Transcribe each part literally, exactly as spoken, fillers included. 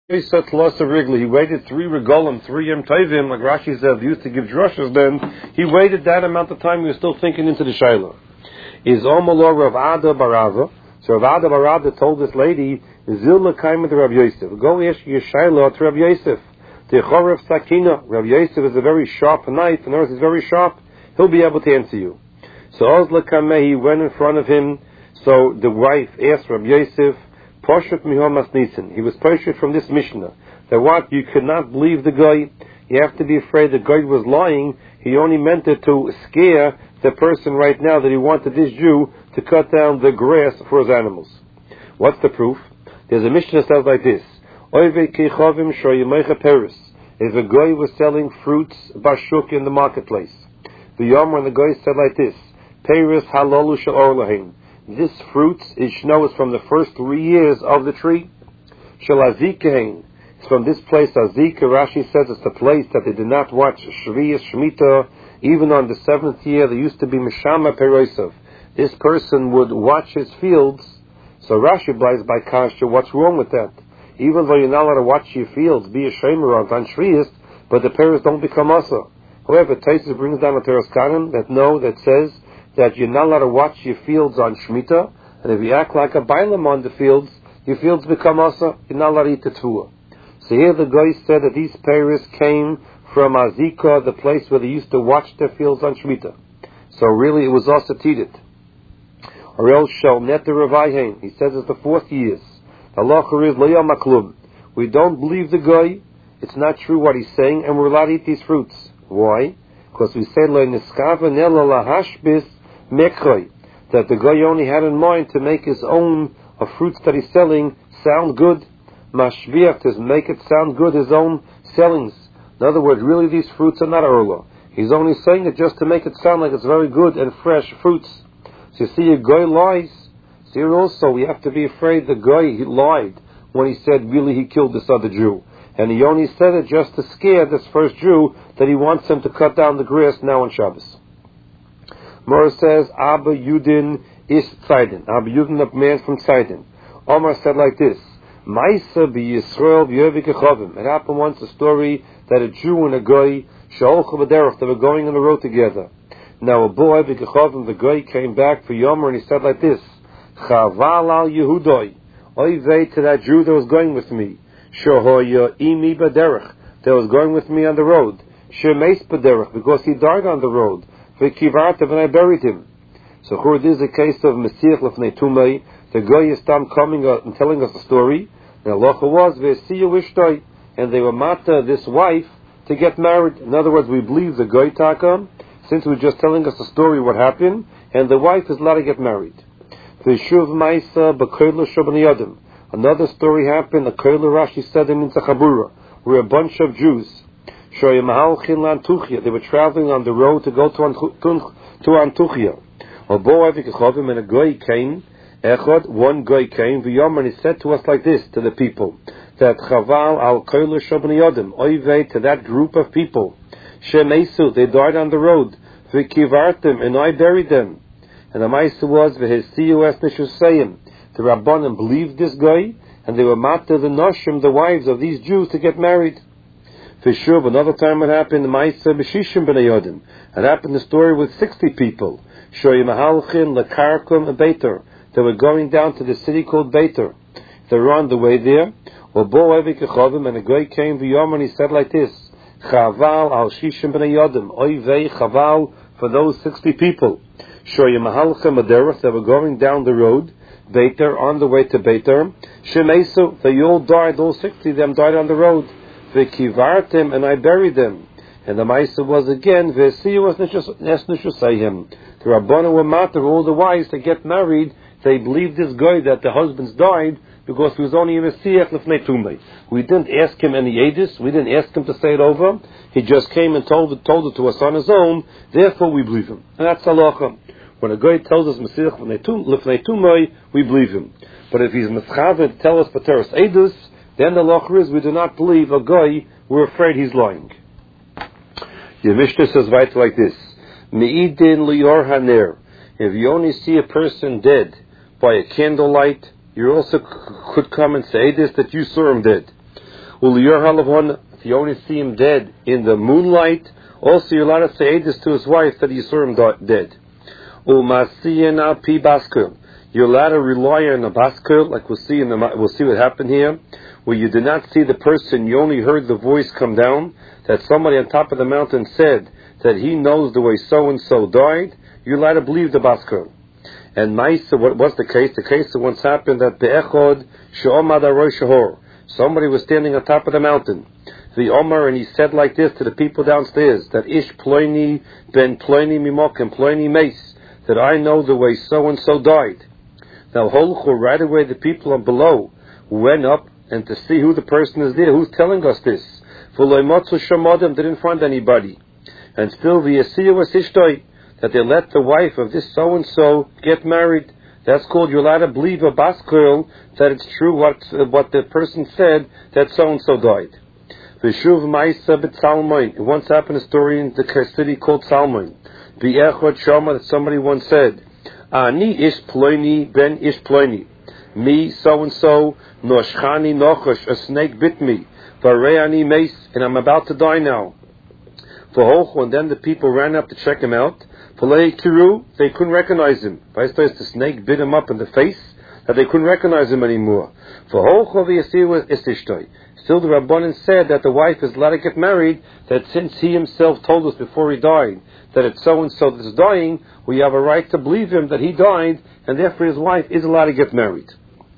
He said Wrigley. He waited three regolim, three yom tovim, like Rashi said, used to give drushes. Then he waited that amount of time. He was still thinking into the shayla. Is Omalor Rav Ada Barava? So Rav Ada Barava told this lady, Zilma Kaimet Rav Yosef. Go ask your shayla to Rav Yosef. The Chorav Sakina. Rav Yosef is a very sharp knife, and earth is very sharp. He'll be able to answer you. So Ozla Kameh, he went in front of him. So the wife asked Rav Yosef, Poshet Mihomas Nisan. He was poshet from this Mishnah. That what? You cannot believe the guy. You have to be afraid the guy was lying. He only meant it to scare the person right now that he wanted this Jew to cut down the grass for his animals. What's the proof? There's a Mishnah that says like this. If a guy was selling fruits bashuk in the marketplace, the Yom when the guy said like this, Peiris halalu sha'or lahem. This fruit is shno is from the first three years of the tree. Shalazikain. It's from this place. Azika, Rashi says it's the place that they did not watch Shviyas Shemitah. Even on the seventh year, there used to be Mishama Peroisav. This person would watch his fields. So Rashi buys by Kasha. What's wrong with that? Even though you're not allowed to watch your fields, be a shemer on Shviyas, but the Peros don't become asa. However, Taisus brings down a Teres Kanim that no, that says that you're not allowed to watch your fields on Shemitah, and if you act like a bailam on the fields, your fields become asa, you're not allowed to eat the tefuah. So here the guy said that these Paris came from Azika, the place where they used to watch their fields on Shemitah. So really it was also teeted. Or else shall net the Revayhen. He says it's the fourth years. Allah is Layam Maklum. We don't believe the guy, it's not true what he's saying, and we're allowed to eat these fruits. Why? Because we say Lo Niskava Nela Lahashbis Mekhay, that the guy only had in mind to make his own uh, fruits that he's selling sound good. Mashviach, to make it sound good, his own sellings. In other words, really these fruits are not Erla. He's only saying it just to make it sound like it's very good and fresh fruits. So you see, a guy lies. So here also we have to be afraid the guy he lied when he said really he killed this other Jew. And he only said it just to scare this first Jew that he wants him to cut down the grass now on Shabbos. Mora says, Abba Yudin is Tzidin. Abba Yudin, a man from Tzidin. Omar said like this, Maisa bi Yisrael b'yovik echavim. It happened once, a story that a Jew and a guy, Sha'olcha b'derech, they were going on the road together. Now a boy, v'kechavim, the guy came back for Yomer and he said like this, Chaval al Yehudoi, oy vei to that Jew that was going with me, Shohoya imi b'derech, that was going with me on the road, Shemeis b'derech, because he died on the road. V'kivartav, and I buried him. So here this is a case of Mesiach Lefnei Tumei. The guy is tam coming and telling us the story. And Allah was V'esiyu Ishtoi, and they were mata this wife to get married. In other words, we believe the guy takam, since we're just telling us the story what happened, and the wife is allowed to get married. V'shuv Maisa B'koyla Shabani. Another story happened. A Koyla Rashi said in Zachabura, where a bunch of Jews, they were traveling on the road to go to Antuchia. And a guy came, Echad, one guy came, and he said to us like this, to the people, that Chaval al Koyla Shabani Yodim, Oyvei, to that group of people, Shemesu, they died on the road, V'kivartim, and I buried them. And the Maisa was, V'hesiyu es Nishusayim, the Rabbanim believed this guy, and they were mata the Noshim, the wives of these Jews, to get married. Fishuv, another time it happened, Maisa B'shishim B'nei Yodim. It happened the story with sixty people. Shoy Mahalchin, Lakarkum, and Beitar. They were going down to the city called Beitar. They were on the way there. Bo Evik Echavim, and a guy came V'yom, and he said like this, Chaval al Shishim B'nei Yodim. Oy vei Chaval, for those sixty people. Shoy Mahalchin, Aderach, they were going down the road. Beitar, on the way to Beitar. Shemesu, they all died, all sixty of them died on the road. V'kivartim, and I buried them. And the Maisa was again, V'esiyu es Nishusayim. The Rabbanu were matter, all the wives to get married, they believed this guy that the husbands died because he was only a Mesiach Lefnei Tumei. We didn't ask him any edus, we didn't ask him to say it over. He just came and told it, told it to us on his own, therefore we believe him. And that's halacha. When a guy tells us Mesiach Lefnei Tumei, we believe him. But if he's Meschavet, tell us Pateras edus, then the halacha is we do not believe a guy, we're afraid he's lying. The Mishnah says right like this, Me'idin liyor haner. If you only see a person dead by a candlelight, you also c- could come and say this, that you saw him dead. Uliyar halavon, if you only see him dead in the moonlight, also you're allowed to say this to his wife that you saw him dead. Umasiyan al pi baskel. You're allowed to rely on a baskel, like we'll see in the we'll see what happened here, where you did not see the person, you only heard the voice come down, that somebody on top of the mountain said that he knows the way so and so died. You're allowed to believe the baskel. And Maisa, what was the case? The case that once happened that Be'echod She'omad Arosh Shahor. Somebody was standing on top of the mountain. The Omar, and he said like this to the people downstairs, that Ish Ploini Ben Ploini Mimokim Ploini Mace, that I know the way so and so died. Now Holchu, right away the people on below went up and to see who the person is there, who's telling us this. V'loimotzu Shamodim, didn't find anybody. And still the Yasiya was Ishtoi, that they let the wife of this so and so get married. That's called, you're allowed to believe a bas girl that it's true what uh, what the person said, that so and so died. V'shuv ma'isa b'tzalmoin. It once happened a story in the city called Salmoin. V'echot shama, that somebody once said, Ani ish ploini ben ish ploini. Me so and so noshchani nochosh, a snake bit me. V'reani meis, and I'm about to die now. V'holchu, and then the people ran up to check him out. V'lei kiru, they couldn't recognize him. The snake bit him up in the face, that they couldn't recognize him anymore. V'holchu v'yasiru istishtoi. Still the Rabbanan said that the wife is allowed to get married, that since he himself told us before he died that it's so-and-so that's dying, we have a right to believe him that he died, and therefore his wife is allowed to get married.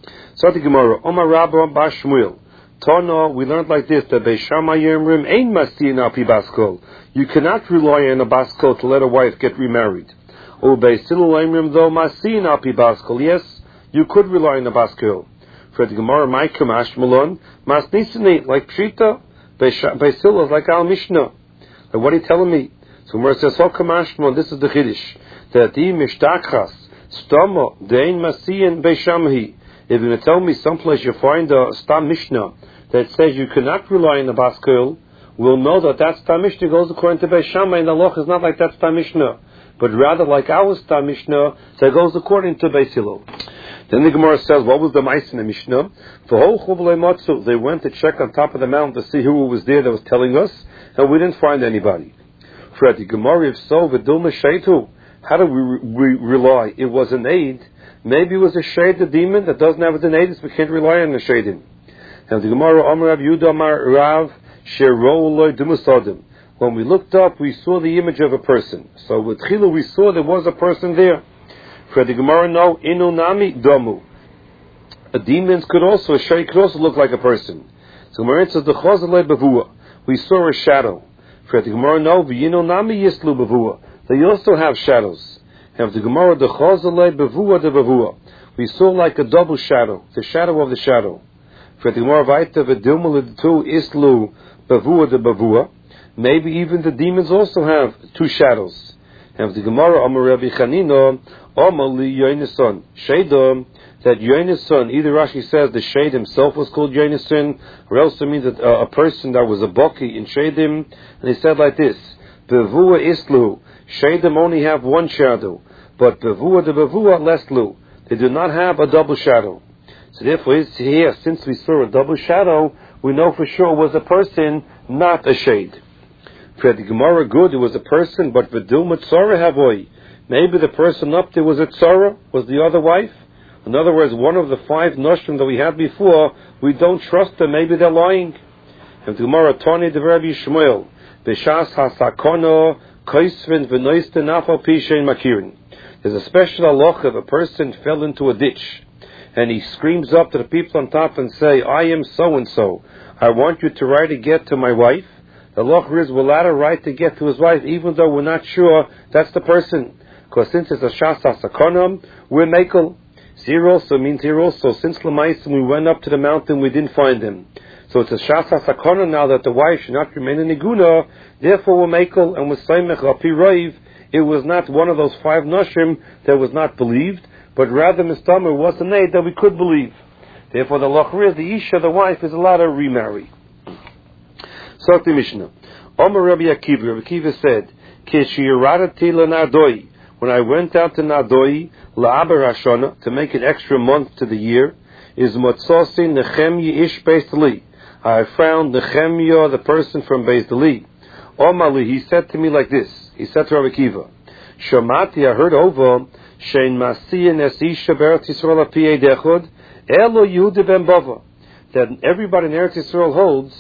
So the Gemara, Omar Rabba Bar Shmuel, Tana, we learned like this, that Beishama Yemrim Ein Masiyin Al Pi Baskol. You cannot rely on a baskol to let a wife get remarried. Or Beisilul Yemrim though Masiyin Al Pi Baskol. Yes, you could rely on a baskol. For the Gemara, Maikum Ashmalon, Mas Nisani, like Pshita, Beisilul is like Al Mishnah. Like, what are you telling me? So Gemara says, Hokam Ashmalon, this is the Chiddush, that he Mishtachas, Stoma, Dein Masiyin Beishamhi. If you're going to tell me someplace you find a Stam Mishnah that says you cannot rely on the baskol, we'll know that that Stam Mishnah goes according to Beis Shammai, and the law is not like that Stam Mishnah, but rather like our Stam Mishnah that goes according to Beis Hillel. Then the Gemara says, what was the Ma'is in the Mishnah? They went to check on top of the mountain to see who was there that was telling us, and we didn't find anybody. For the Gemara, if so, V'dilma Sheitu, how do we, we rely? It was an aid. Maybe it was a shade, the demon that doesn't have a denadis, we can't rely on the shadim. And the Gemara, Amar Rav Yehuda Amar Rav Shero Loi Dumusadim. When we looked up, we saw the image of a person. So with Chilu, we saw there was a person there. For the Gemara, no, Inu Nami Domu. A demons could also, a shade could also look like a person. So Gemara says, the Chazalei Bavua. We saw a shadow. For the Gemara, no, V'yinu Nami Yislu Bavua. They also have shadows. And the Gemara, the Chazalei Bavua de Bavua. We saw like a double shadow, the shadow of the shadow. For the Gemara, Vaita V'dilma L'tu Islu Bavua de Bavua. Maybe even the demons also have two shadows. And the Gemara, Amar Rabbi Chanina, Amar Li Yonason, Shadam, that Yonason, either Rashi says the shade himself was called Yonason, or else it means that uh, a person that was a Baki in Shadim, and he said like this, Bavua Islu, Shadim only have one shadow, but Bavua de Bavua Leslu, they do not have a double shadow. So therefore, here, since we saw a double shadow, we know for sure it was a person, not a shade. For the Gemara, good, it was a person, but V'dilma Tzara Havoi. Maybe the person up there was a Tzara, was the other wife. In other words, one of the five Noshim that we had before, we don't trust them, maybe they're lying. And the Gemara, Tani de Rabbi Shmuel, B'shas HaSakono, Kaisvin V'noiste Nafal Pishein Makirin. There's a special halacha if a person fell into a ditch, and he screams up to the people on top and say, I am so-and-so. I want you to write a get to my wife. The halacha is we're allowed a right to get to his wife, even though we're not sure that's the person. Because since it's a shas hasakonam, we're mekel. Here also means here also, since Lamaisim we went up to the mountain, we didn't find him. So it's a shas hasakonam now that the wife should not remain in iguna, therefore we're mekel, and we're saimech api roiv. It was not one of those five nashim that was not believed, but rather mistamer was an aid that we could believe. Therefore the halacha is the isha, the wife, is allowed to remarry. So the Mishnah. Omer Rabbi Akiva, Rabbi Akiva said, Kishiyaradati l'nadoi. When I went out to Nadoi, la'aber hashana, to make an extra month to the year, is motzosi nechem yish beis li. I found Nehemiah, the person from Beis Dali. Omali, he said to me like this. He said to Rabbi Akiva, Shomati, I heard over, Shein Masiyin es Isha B'Eretz Yisrael api Eid Echad, Elo Yehuda ben Bava. That everybody in Eretz Yisrael holds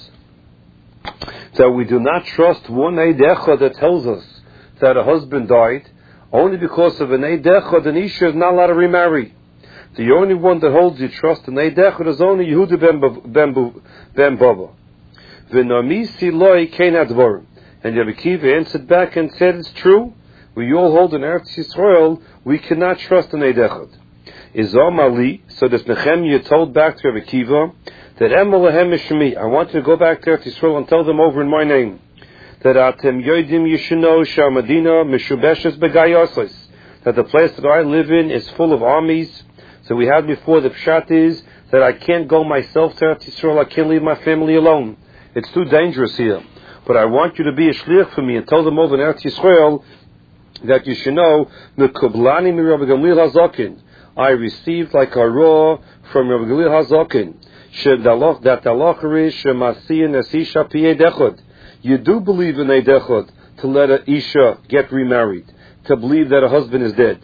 that we do not trust one Eid Echad that tells us that a husband died, only because of an Eid Echad, an Isha is not allowed to remarry. The only one that holds you trust an Eid Echad is only Yehuda ben, ben, ben Bava. V'nomisi loi kein advar. And Rabbi Akiva answered back and said, it's true. We all hold in Eretz Yisrael, we cannot trust an Eid Echad. Izom Ali, so this Nehemiah told back to Rabbi Akiva, that Emelahem Mishmi, I want you to go back to Eretz Yisrael and tell them over in my name, that Atem Yodim Yishino Shamadina Mishubeshes Begayosais, that the place that I live in is full of armies. So we had before, the pshat is that I can't go myself to Eretz Yisrael, I can't leave my family alone. It's too dangerous here. But I want you to be a shliach for me and tell them over in Eretz Yisrael that you should know, Mekublani mi Rabbi Gamliel HaZaken, I received like a raw from Rabbi Gamliel HaZaken, that the halacha is Shemasiyin es Isha pi Eid Echad. You do believe in Eid Echad to let an Isha get remarried, to believe that a husband is dead.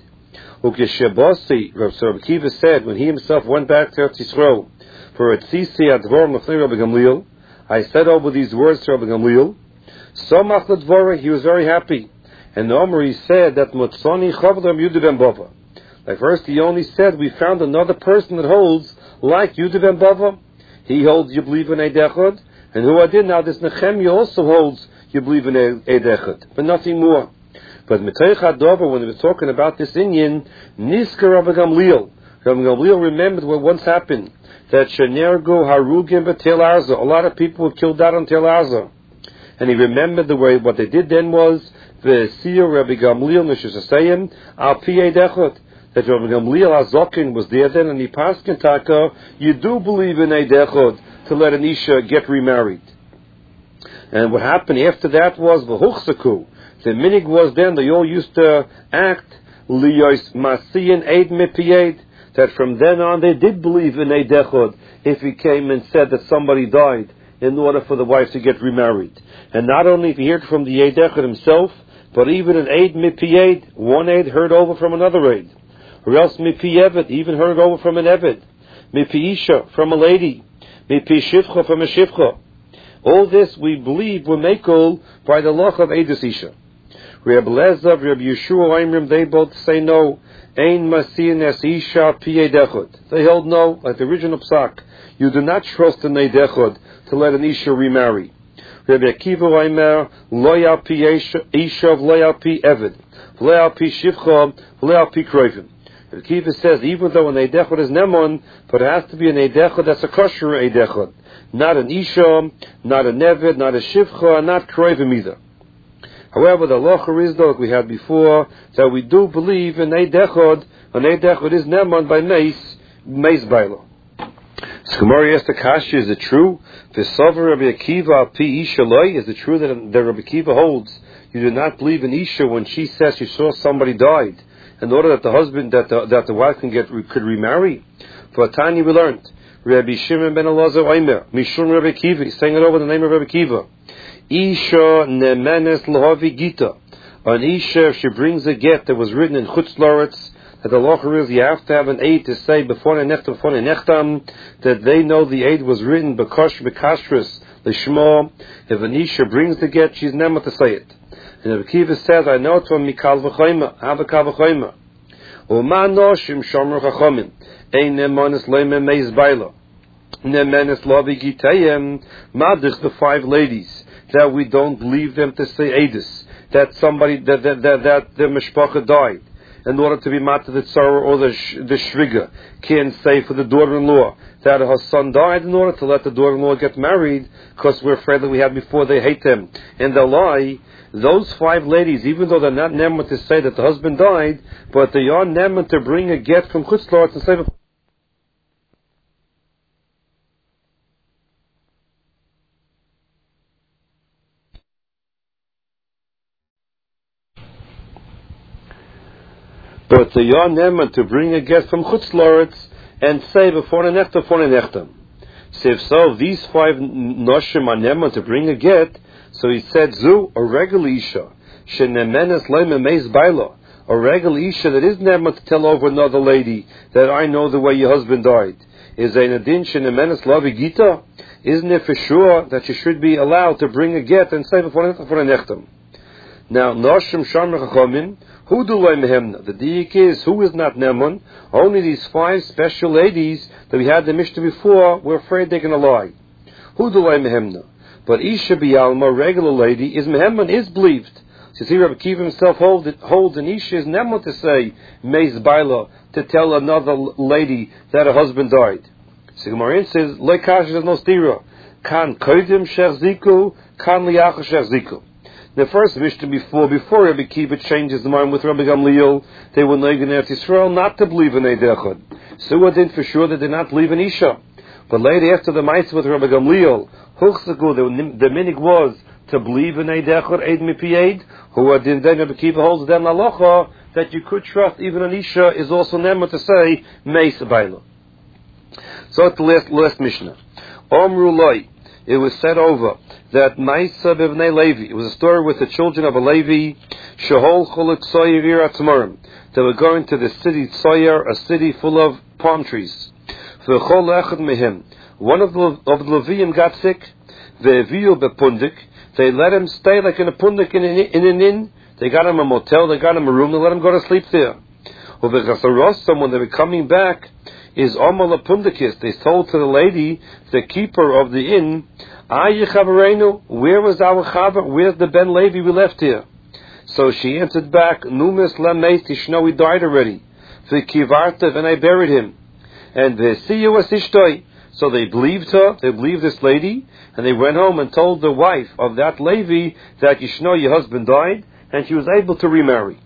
Ukeshebasi, Rabbi Akiva said, when he himself went back to Eretz Yisrael, for Etzisi Advar Mefnei Rabbi Gamliel, I said over these words to Rabbi Gamliel, Somach Ladvora, he was very happy. And the Omer, he said that Motzoni Chavdam Yehuda ben Bava. Like first he only said, we found another person that holds like Yehuda ben Bava. He holds, you believe in Eid Echad. And who I did now, this Nehemiah also holds, you believe in Eid Echad. But nothing more. But Metoich HaDover, when he was talking about this Inyan, Nisker Rabbi Gamliel. Rabbi Gamliel remembered what once happened. That Shenergo Harugim B'Tel Arza. A lot of people were killed out on Tel Arza. And he remembered the way, what they did then was, V'Siyah Rabbi Gamliel Nishasayim Al Pi Eid Echad. That Rabbi Gamliel HaZaken was there then, and he passed Kentaka, you do believe in Eid Echad to let an Isha get remarried. And what happened after that was, V'Huchsaku. The minig was then, they all used to act, Liyos Masiyin Eid Mipi Eid. That from then on they did believe in Eid Echad if he came and said that somebody died in order for the wife to get remarried. And not only if he heard from the Eid Echad himself, but even an Eid Mipi Eid, one Eid heard over from another Eid. Or else Mipi Eved, even heard over from an Eved. Mipi Isha, from a lady. Mipi Shivcha, from a Shivcha. All this we believe were mekel by the law of Eidus Isha. Reb Lezav, Reb Yeshua, Aimrim, they both say no. Ein Masiyin es Isha pi Eid Echad. They held no, like the original psak. You do not trust in Eid Echad to let an Isha remarry. Rabbi Akiva Oimer, lo yal pi Isha, lo yal pi Eved, lo yal pi Shivcha, lo yal pi Kroivim. Rabbi Akiva says, even though an Eid Echad is Nemon, but it has to be an Eid Echad that's a kosher Eid Echad. Not an Isha, not an Eved, not a Shivcha, not Kroivim either. However, the halacha is, though, like we had before, that we do believe in Eid Echad, and Eid Echad is Neman by Meis, Meis Bailo. So Gemara asked the Kasha, is it true? V'sover Rabbi Akiva pi Isha loy, is it true that, that Rabbi Akiva holds, you do not believe in Isha when she says she saw somebody died, in order that the husband, that the, that the wife can get, could remarry? For Tanya we learned, Rabbi Shimon ben Elazar Oimer, Mishum Rabbi Akiva, he's saying it over the name of Rabbi Akiva. Isha nemenes lahavi gita. An Isha, if she brings a get that was written in Chutz Loretz, that the law is you have to have an aid to say before nechtam, before nechtam, that they know the aid was written b'kosh b'kashrus l'shmo. If an Isha brings the get, she's never to say it. And Rabbi Akiva says, I know it from mikal v'choyma, have a kal v'choyma. U'ma noshim shomer chachomim, ein nemonis leime meiz baila. Nemenes lahavi gitayim, madich the five ladies, that we don't believe them to say Eidus, that somebody, that that, that, that the mishpacha died, in order to be mata the tzara or the, the shriga, can say for the daughter-in-law, that her son died in order to let the daughter-in-law get married, because we're afraid that we had before they hate them. And they'll lie, those five ladies, even though they're not neman to say that the husband died, but they are neman to bring a get from Chutz Loretz and say, but the yon neman to bring a get from Chutz Loretz and say before the nechtam, before the nechtam. So if so, these five noshim are neman to bring a get. So he said, Zu, a regular isha, shenemenes leime meis bailo, a regular isha that is neman to tell over another lady that I know the way your husband died. Is a nadin shenemenes lavi gita? Isn't it for sure that you should be allowed to bring a get and say for a nechtam? Now, noshim shamar chachamim, who do loy mehemna? The diik is, who is not neman? Only these five special ladies that we had the Mishnah before, we're afraid they're going to lie. Who do loy mehemna? But Isha B'Yalma, regular lady, is Mehemman, is believed. So you see, Rabbi Kiva himself hold, holds an Isha is Neman to say, Meis Baila, to tell another lady that her husband died. So Gemara says, Leikash, there's no stira. Kan Koidim Shech Ziku, Kan Liacha Shech Ziku. The first Mishnah before, before Rabbi Kiva changes the mind with Rabbi Gamliel, they were Neig in Eretz Yisrael not to believe in Eidechad. So I didn't for sure that they did not believe in Isha. But later, after the Maisa with Rabbi Gamliel, the, the minig was to believe in Eid Echad, Eid Mipi Eid, who are then Rabbi Kiva holds them Lalocha, that you could trust even an Isha is also Nema to say, Meis Baila. So at the last, last Mishnah. Omru Loi, it was said over, that Maisa B'Bnei Levi, it was a story with the children of a Levi, Shehol Cholik Tsoyer Ir Atzmorim, they were going to the city Tsoyer, a city full of palm trees. One of the of the Leviim got sick. They let him stay like in a pundik in an, in an inn. They got him a motel. They got him a room. They let him go to sleep there. When they were coming back, is Omal a pundikis. They told to the lady, the keeper of the inn, where was our chaver? Where's the Ben Levi we left here? So she answered back, Numis lameis tishno, he died already. V'kivartev, and I buried him. And Vesiyu was Ishtoi. So they believed her, they believed this lady, and they went home and told the wife of that Levi that Yishno, your husband died, and she was able to remarry.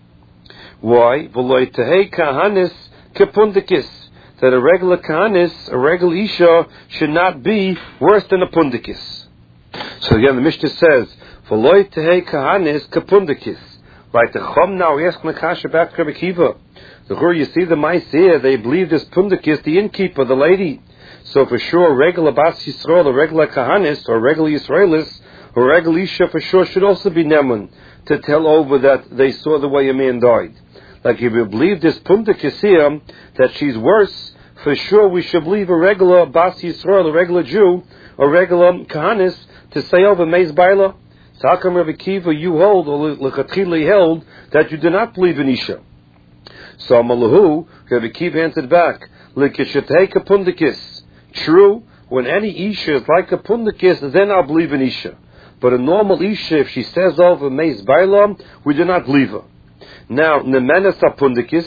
Why? V'loi tehei kahanis kepundikis. That a regular kahanis, a regular Isha, should not be worse than a pundikis. So again, the Mishnah says, V'loi tehei kahanis kepundikis. Like the Chum now, we ask Nakasha back to Rabbi Kiva. The Gur, you see the mice here, they believe this pundikis, the innkeeper, the lady. So for sure, regular Bas Yisrael, a regular Kahanis, or regular Yisraelis, or regular Isha for sure should also be Neman, to tell over that they saw the way a man died. Like if we believe this pundikis here, that she's worse, for sure we should believe a regular Bas Yisrael, a regular Jew, or regular Kahanis, to say over Meis Baila. So how come Rabbi Kiva, you hold, or L'chatchila held, that you do not believe in Isha? So Malahu, Rabbi Kiva answered back, L'kishetei kapundikis. True, when any Isha is like a pundikis, then I'll believe in Isha. But a normal Isha, if she says over Meis Baila, we do not believe her. Now, Nemenes apundikis,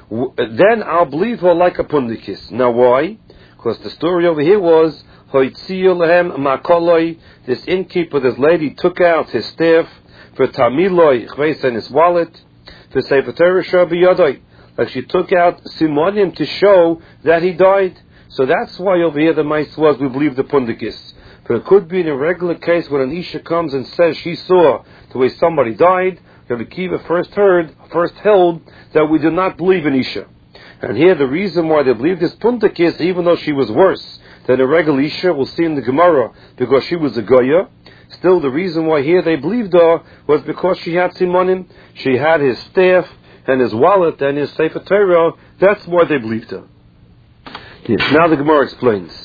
then I'll believe her like a pundikis. Now why? Because the story over here was, Hoitziyu lehem makoloi, this innkeeper, this lady, took out his staff, for tamiloi, chveis in his wallet, for sefer Torah shabiyadoi. Like she took out simonim to show that he died. So that's why over here the mice was, we believe the pundikis. But it could be in a regular case when an Isha comes and says she saw the way somebody died, Rabbi Kiva first heard, first held that we do not believe in Isha. And here the reason why they believe this pundikis, even though she was worse than a regular Isha, we'll see in the Gemara, because she was a Goya, still the reason why here they believed her was because she had simonim, she had his staff, and his wallet and his Sefer Torah. That's why they believed her. Yes. Now the Gemara explains.